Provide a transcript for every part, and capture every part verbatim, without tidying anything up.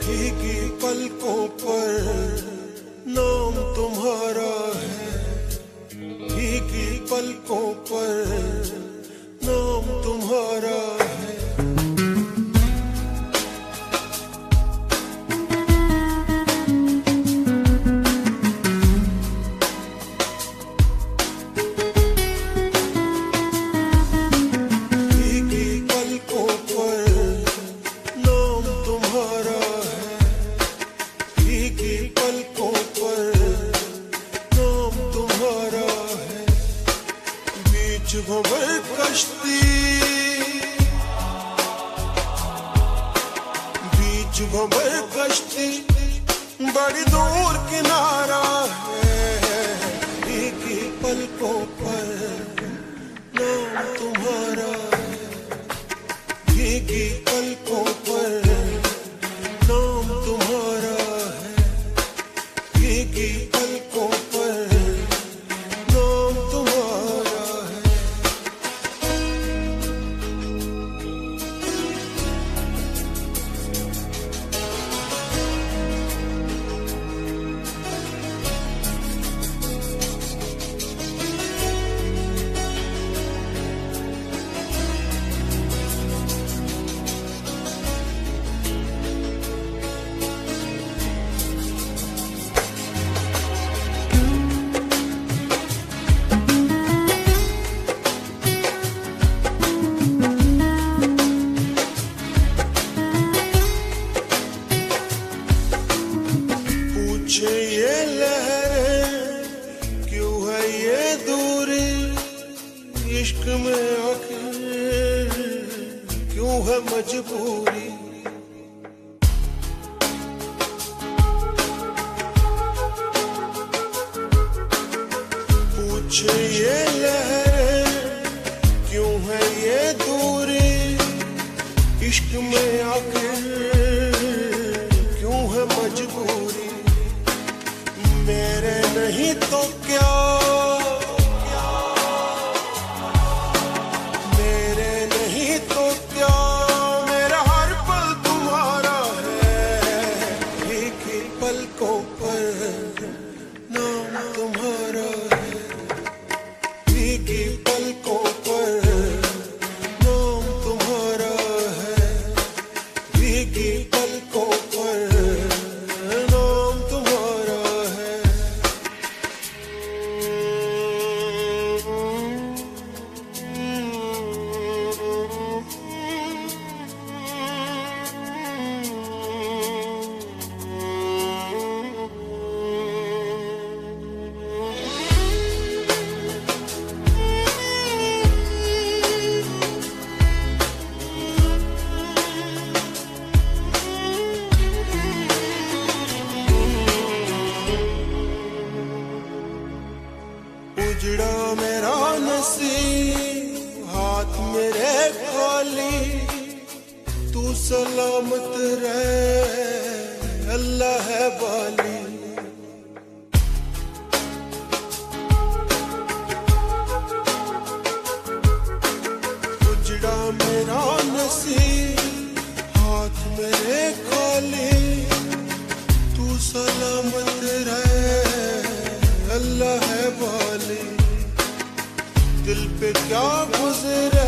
भीगी पलकों पर नाम तुम्हारा है, भीगी पलकों पर नाम तुम्हारा है। भीगी पलकों पर नाम तुम्हारा है, भीगी पलकों पर नाम तुम्हारा है। बीच भंवर कश्ती, बीच भंवर कश्ती बड़ी दूर किनारा है। भीगी पलकों पर नाम तुम्हारा है, भीगी पलकों पर नाम तुम्हारा है, भीगी पलकों पर नाम तुम्हारा है। पूछे ये लहरें क्यों है ये दूरी, इश्क में आखिर क्यों है मजबूरी। पूछे ये लहरें क्यों है ये दूरी, इश्क में आखिर क्यों है मजबूरी। मेरे नहीं तो क्या, मेरे नहीं तो क्या, मेरा हर पल तुम्हारा है। भीगी पलकों पर नाम तुम्हारा है, भीगी पलकों पर नाम तुम्हारा है, भीगी पलकों पर नाम तुम्हारा है। उजड़ा मेरा नसीब हाथ मेरे खाली, तू सलामत रहे अल्लाह है वाली। उजड़ा मेरा नसीब हाथ मेरे खाली, तू सलामत रहे अल्लाह है वाली। दिल पे क्या गुजरे,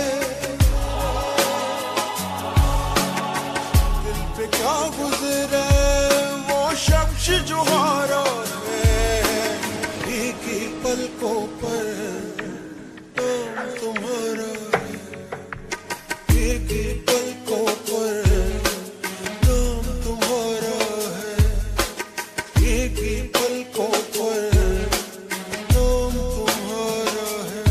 दिल पे क्या गुजरे वो शख्स जो हारा है। भीगी पलकों पर नाम तुम्हारा है, भीगी पलकों पर नाम तुम्हारा है, भीगी पलकों पर नाम तुम्हारा है।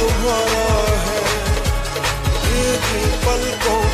तुम्हारा है, एक ही पलकों